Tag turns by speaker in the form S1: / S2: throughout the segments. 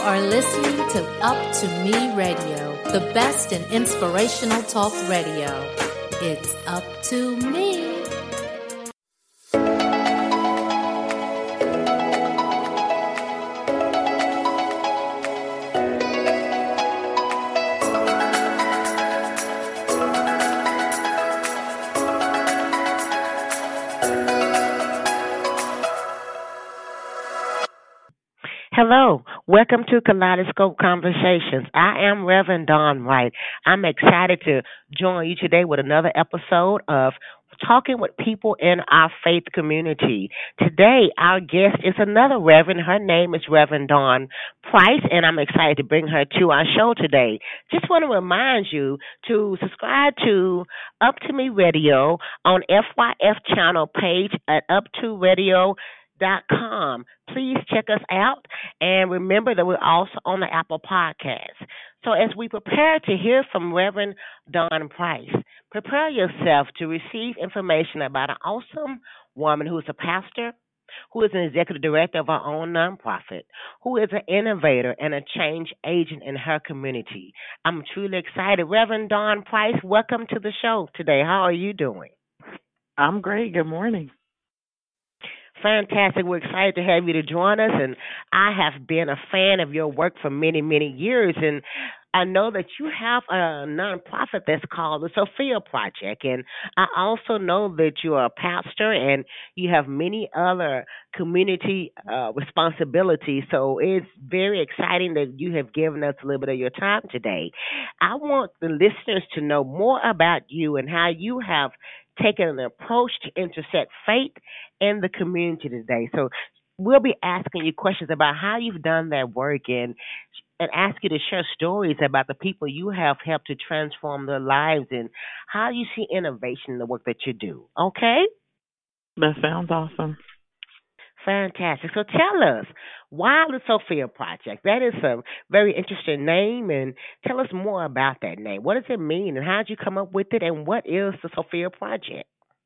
S1: are listening to Up to Me Radio, the best in inspirational talk radio. It's up to me.
S2: Hello, welcome to Kaleidoscope Conversations. I am Reverend Dawn Wright. I'm excited to join you today with another episode of Talking with People in Our Faith Community. Today, our guest is another Reverend. Her name is Reverend Dawn Price, and I'm excited to bring her to our show today. Just want to remind you to subscribe to Up to Me Radio on FYF channel page at up2radio.com. Please check us out, and remember that we're also on the Apple Podcast. So as we prepare to hear from Reverend Dawn Price, prepare yourself to receive information about an awesome woman who is a pastor, who is an executive director of her own nonprofit, who is an innovator and a change agent in her community. I'm truly excited. Reverend Dawn Price, welcome to the show today. How are you doing?
S3: I'm great. Good morning.
S2: Fantastic. We're excited to have you to join us. And I have been a fan of your work for many, many years. And I know that you have a nonprofit that's called the Sophia Project. And I also know that you're a pastor and you have many other community responsibilities. So it's very exciting that you have given us a little bit of your time today. I want the listeners to know more about you and how you have taken an approach to intersect faith and the community today. So we'll be asking you questions about how you've done that work and ask you to share stories about the people you have helped to transform their lives and how you see innovation in the work that you do. Okay?
S3: That sounds awesome.
S2: Fantastic. So tell us, why the Sophia Project? That is a very interesting name, and tell us more about that name. What does it mean, and how did you come up with it, and what is the Sophia Project?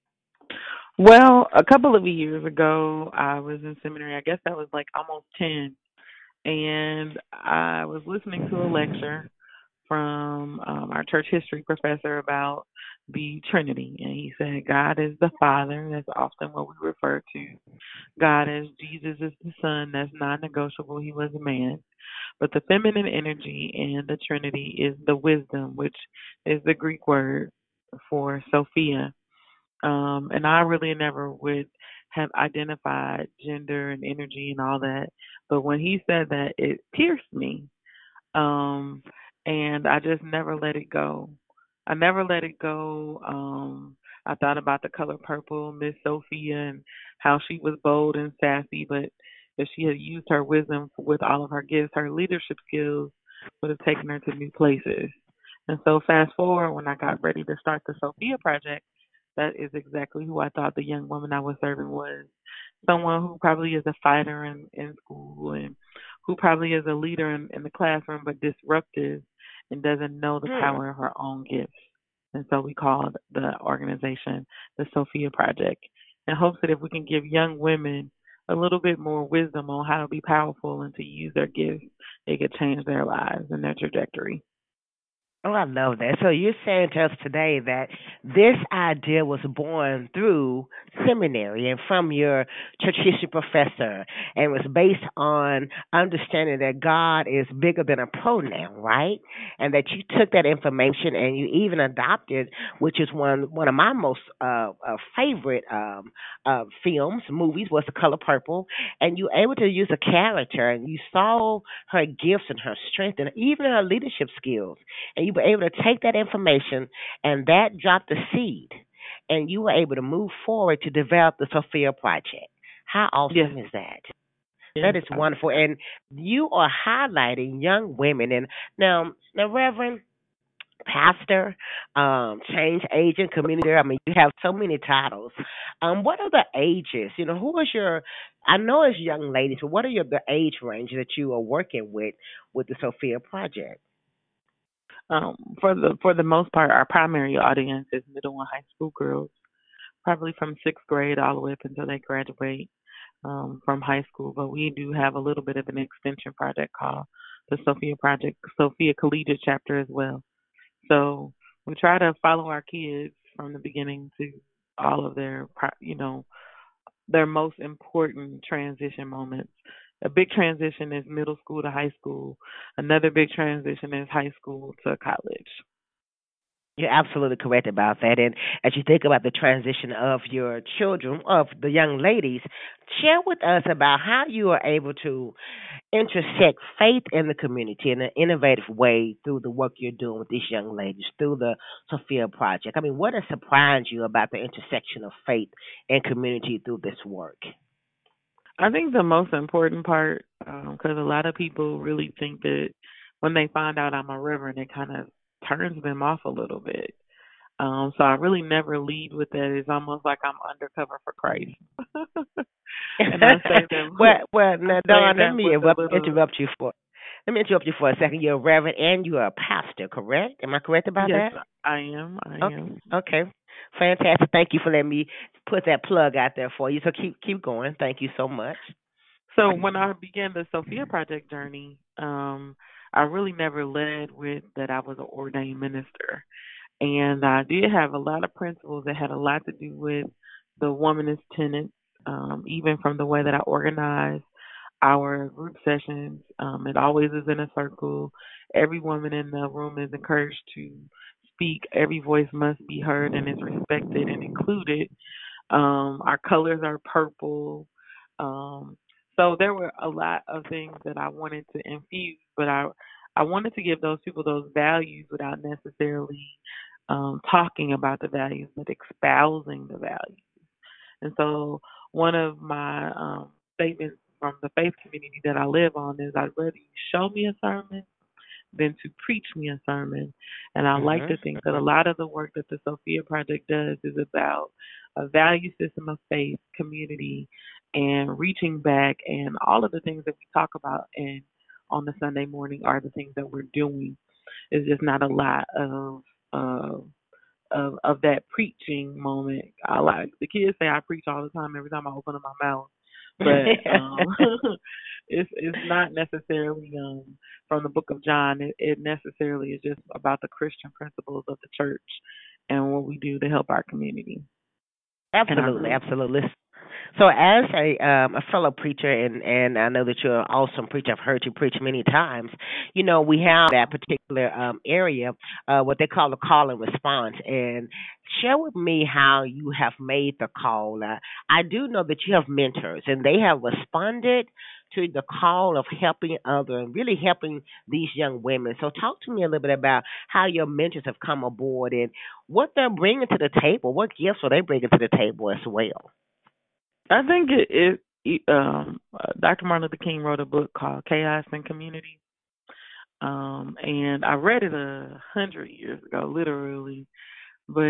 S3: Well, a couple of years ago, I was in seminary. I guess I was like almost 10, and I was listening to a lecture from our church history professor about the Trinity. And he said, God is the Father. That's often what we refer to. God as Jesus is the Son. That's non-negotiable. He was a man. But the feminine energy in the Trinity is the wisdom, which is the Greek word for Sophia. And I really never would have identified gender and energy and all that. But when he said that, it pierced me. And I just never let it go. I never let it go. I thought about the color purple, Miss Sophia, and how she was bold and sassy, but if she had used her wisdom with all of her gifts, her leadership skills would have taken her to new places. And so fast forward, when I got ready to start the Sophia Project, that is exactly who I thought the young woman I was serving was. Someone who probably is a fighter in school and who probably is a leader in the classroom, but disruptive and doesn't know the power of her own gifts. And so we called the organization the Sophia Project in hopes that if we can give young women a little bit more wisdom on how to be powerful and to use their gifts, it could change their lives and their trajectory.
S2: Oh, I love that. So you're saying to us today that this idea was born through seminary and from your church history professor and was based on understanding that God is bigger than a pronoun, right? And that you took that information and you even adopted, which is one of my most favorite movies was The Color Purple, and you were able to use a character and you saw her gifts and her strength and even her leadership skills. And you were able to take that information and that dropped the seed. And you were able to move forward to develop the Sophia Project. How awesome is that? That is wonderful. And you are highlighting young women. And now Reverend, pastor, change agent, community. I mean, you have so many titles. What are the ages? You know, who is your? I know it's young ladies, but what are the age range that you are working with the Sophia Project?
S3: For the most part, our primary audience is middle and high school girls, probably from sixth grade all the way up until they graduate. from high school, but we do have a little bit of an extension project called the Sophia Project, Sophia Collegiate Chapter as well. So we try to follow our kids from the beginning to all of their, their most important transition moments. A big transition is middle school to high school. Another big transition is high school to college.
S2: You're absolutely correct about that. And as you think about the transition of your children, of the young ladies, share with us about how you are able to intersect faith in the community in an innovative way through the work you're doing with these young ladies, through the Sophia Project. I mean, what has surprised you about the intersection of faith and community through this work?
S3: I think the most important part, because a lot of people really think that when they find out I'm a reverend, it kind of turns them off a little bit. So I really never lead with that. It's almost like I'm undercover for Christ, and I say that.
S2: Well,
S3: I
S2: now,
S3: say
S2: Don,
S3: that with a little.
S2: let me interrupt you for a second. You're a reverend and you're a pastor, correct? Am I correct about
S3: Yes,
S2: that?
S3: I am. I
S2: Okay,
S3: am.
S2: okay, fantastic. Thank you for letting me put that plug out there for you. So keep going. Thank you so much.
S3: So when I began the Sophia Project journey, I really never led with that I was an ordained minister. And I did have a lot of principles that had a lot to do with the womanist tenets, even from the way that I organize our group sessions. It always is in a circle. Every woman in the room is encouraged to speak. Every voice must be heard and is respected and included. Our colors are purple. Um, so there were a lot of things that I wanted to infuse, but I wanted to give those people those values without necessarily talking about the values, but espousing the values. And so one of my statements from the faith community that I live on is I'd rather you show me a sermon than to preach me a sermon. And I like
S2: Mhm.
S3: to think that a lot of the work that the Sophia Project does is about a value system of faith, community, and reaching back. And all of the things that we talk about and on the Sunday morning are the things that we're doing. It's just not a lot uh, of that preaching moment. I like the kids say I preach all the time every time I open up my mouth, but it's not necessarily from the book of John. It necessarily is just about the Christian principles of the church and what we do to help our community. And I
S2: Absolutely,
S3: really
S2: absolutely. So, as a fellow preacher, and I know that you're an awesome preacher. I've heard you preach many times. You know, we have that particular area, what they call the call and response. And share with me how you have made the call. I do know that you have mentors, and they have responded to the call of helping others and really helping these young women. So, talk to me a little bit about how your mentors have come aboard and what they're bringing to the table. What gifts are they bringing to the table as well?
S3: I think Dr. Martin Luther King wrote a book called Chaos and Community. And I read it 100 years ago, literally. But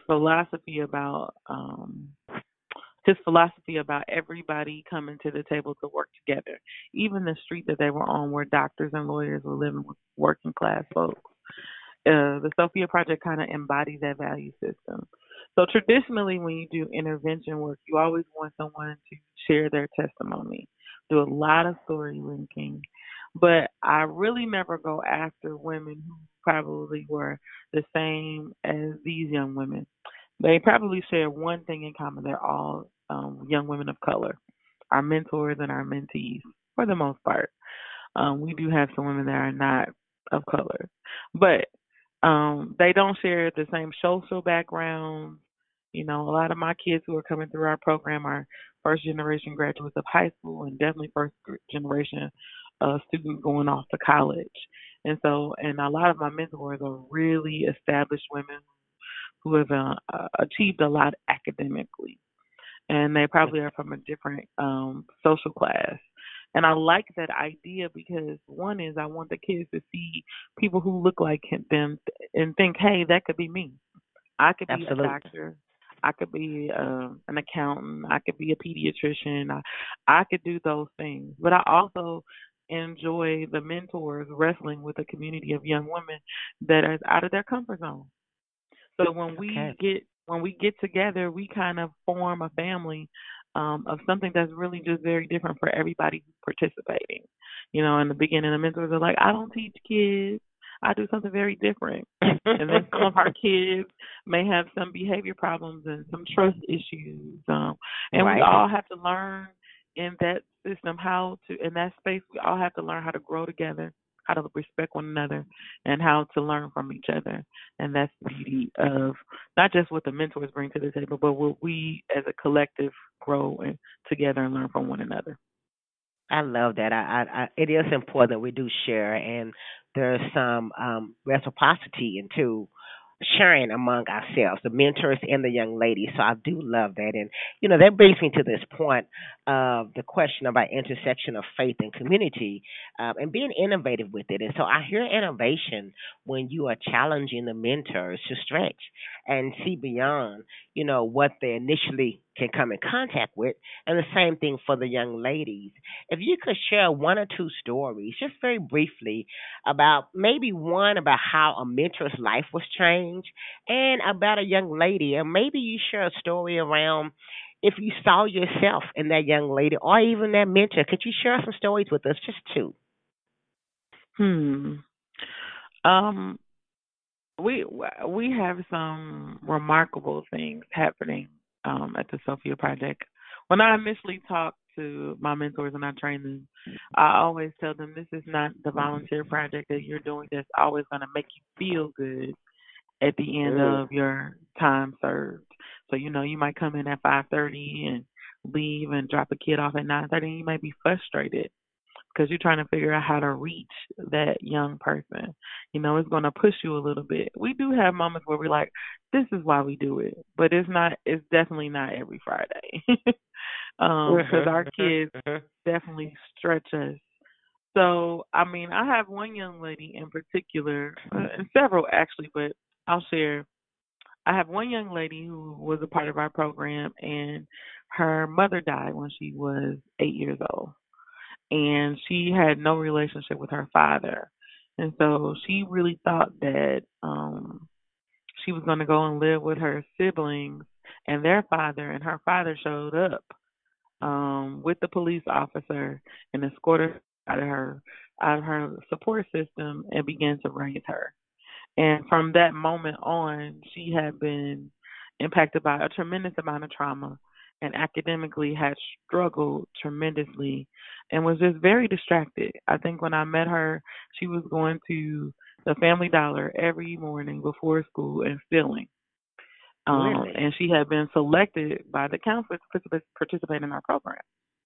S3: his philosophy about everybody coming to the table to work together. Even the street that they were on where doctors and lawyers were living with working class folks. The Sophia Project kind of embodies that value system. So traditionally, when you do intervention work, you always want someone to share their testimony, do a lot of story linking. But I really never go after women who probably were the same as these young women. They probably share one thing in common. They're all young women of color, our mentors and our mentees, for the most part. We do have some women that are not of color, but they don't share the same social backgrounds. You know, a lot of my kids who are coming through our program are first generation graduates of high school and definitely first generation students going off to college. And so, and a lot of my mentors are really established women who have achieved a lot academically, and they probably are from a different social class. And I like that idea because one is I want the kids to see people who look like them and think, hey, that could be me. I could be a
S2: Absolutely.
S3: doctor. I could be an accountant. I could be a pediatrician. I could do those things. But I also enjoy the mentors wrestling with a community of young women that are out of their comfort zone. So when
S2: Okay.
S3: we get together, we kind of form a family of something that's really just very different for everybody who's participating. In the beginning, the mentors are like, I don't teach kids. I do something very different. And then some of our kids may have some behavior problems and some trust issues. And we
S2: Right.
S3: all have to learn in that system in that space, we all have to learn how to grow together, how to respect one another, and how to learn from each other. And that's the beauty of not just what the mentors bring to the table, but what we as a collective grow together and learn from one another.
S2: I love that. It is important that we do share, and there's some reciprocity into sharing among ourselves, the mentors and the young ladies. So I do love that, and that brings me to this point of the question about intersection of faith and community, and being innovative with it. And so I hear innovation when you are challenging the mentors to stretch and see beyond, what they initially can come in contact with, and the same thing for the young ladies. If you could share one or two stories, just very briefly, about maybe one about how a mentor's life was changed, and about a young lady, and maybe you share a story around if you saw yourself in that young lady or even that mentor. Could you share some stories with us? Just two.
S3: Hmm. Um, we have some remarkable things happening at the Sophia Project. When I initially talk to my mentors and I train them, I always tell them this is not the volunteer project that you're doing that's always going to make you feel good at the end
S2: Mm.
S3: of your time served. So you might come in at 5:30 and leave and drop a kid off at 9:30. And you might be frustrated because you're trying to figure out how to reach that young person. It's going to push you a little bit. We do have moments where we're like, this is why we do it, but it's not. It's definitely not every Friday, because our kids
S2: Mhm.
S3: definitely stretch us. So, I have one young lady in particular, and several actually, but I'll share. I have one young lady who was a part of our program, and her mother died when she was 8 years old, and she had no relationship with her father. And so she really thought that she was going to go and live with her siblings and their father, and her father showed up with the police officer and escorted her out of her support system and began to raise her. And from that moment on, she had been impacted by a tremendous amount of trauma and academically had struggled tremendously and was just very distracted. I think when I met her, she was going to the Family Dollar every morning before school and stealing.
S2: Really?
S3: And she had been selected by the counselor to participate in our program.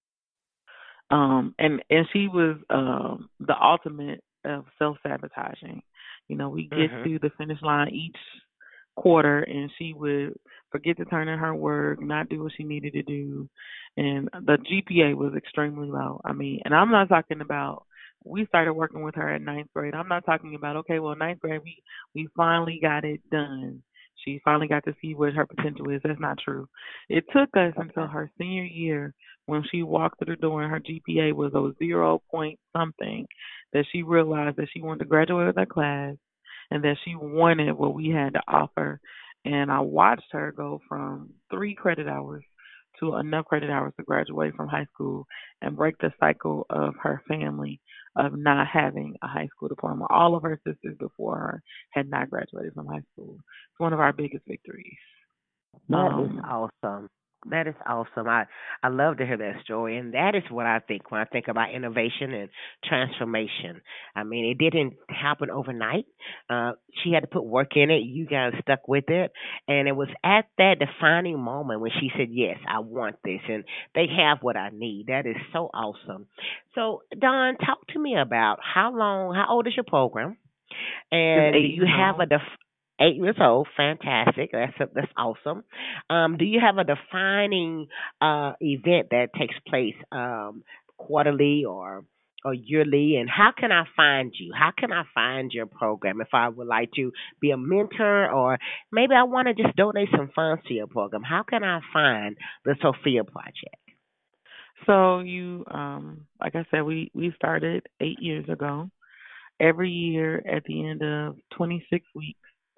S3: And she was the ultimate of self sabotaging. We get
S2: Mhm.
S3: to the finish line each quarter, and she would forget to turn in her work, not do what she needed to do, and the GPA was extremely low. And I'm not talking about we started working with her at ninth grade. I'm not talking about okay, well, ninth grade we finally got it done. She finally got to see what her potential is. That's not true. It took us until
S2: Okay.
S3: her senior year when she walked through the door and her GPA was a 0 point something that she realized that she wanted to graduate with her class and that she wanted what we had to offer. And I watched her go from 3 credit hours to enough credit hours to graduate from high school and break the cycle of her family of not having a high school diploma. All of her sisters before her had not graduated from high school. It's one of our biggest victories.
S2: That is
S3: Um,
S2: awesome. That is awesome. I love to hear that story, and that is what I think when I think about innovation and transformation. I mean, it didn't happen overnight. She had to put work in it. You guys stuck with it, and it was at that defining moment when she said, "Yes, I want this," and they have what I need. That is so awesome. So, Don, talk to me about how long, how old is your program?
S3: is
S2: And do
S3: eight
S2: you
S3: years
S2: have
S3: old.
S2: 8 years old? Fantastic. That's awesome. Do you have a defining event that takes place quarterly or yearly? And how can I find you? How can I find your program if I would like to be a mentor or maybe I want to just donate some funds to your program? How can I find the Sophia Project?
S3: So like I said, we started 8 years ago. Every year at the end of 26 weeks,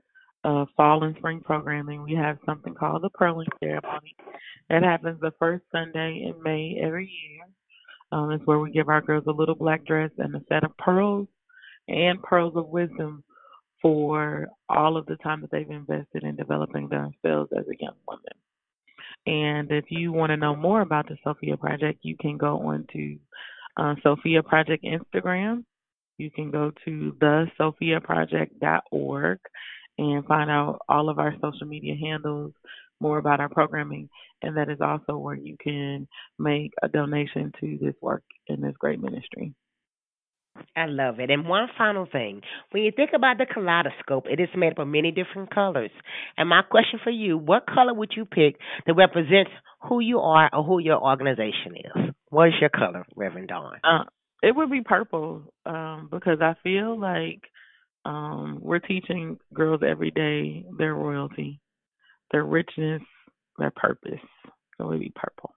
S3: fall and spring programming, we have something called the pearling ceremony. That happens the first Sunday in May every year. It's where we give our girls a little black dress and a set of pearls and pearls of wisdom for all of the time that they've invested in developing themselves as a young woman. And if you want to know more about the Sophia Project, you can go on to Sophia Project Instagram. You can go to thesophiaproject.org and find out all of our social media handles, more about our programming, and that is also where you can make a donation to this work in this great ministry.
S2: I love it. And one final thing. When you think about the kaleidoscope, it is made up of many different colors. And my question for you, what color would you pick that represents who you are or who your organization is? What is your color, Reverend Dawn?
S3: It would be purple because I feel like we're teaching girls every day their royalty, their richness, their purpose. So it would be purple.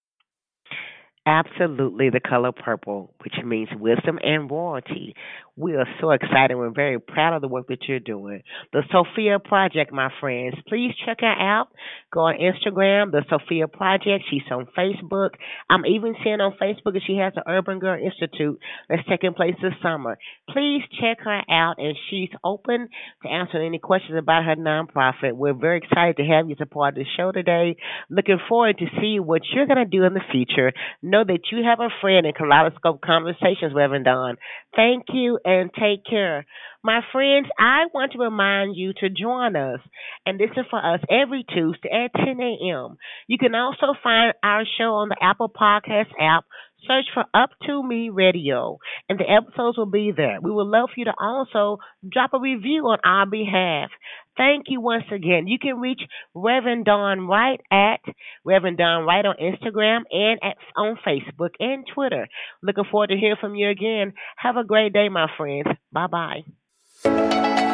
S2: Absolutely, the color purple, which means wisdom and royalty. We are so excited. We're very proud of the work that you're doing. The Sophia Project, my friends. Please check her out. Go on Instagram, the Sophia Project. She's on Facebook. I'm even seeing on Facebook that she has the Urban Girl Institute that's taking place this summer. Please check her out, and she's open to answer any questions about her nonprofit. We're very excited to have you as a part of the show today. Looking forward to see what you're going to do in the future. Know that you have a friend in Kaleidoscope Conversations, Reverend Don. Thank you and take care. My friends, I want to remind you to join us and listen for us every Tuesday at 10 a.m. You can also find our show on the Apple Podcast app. Search for Up to Me Radio, and the episodes will be there. We would love for you to also drop a review on our behalf. Thank you once again. You can reach Reverend Dawn Wright at Reverend Dawn Wright on Instagram and on Facebook and Twitter. Looking forward to hearing from you again. Have a great day, my friends. Bye-bye.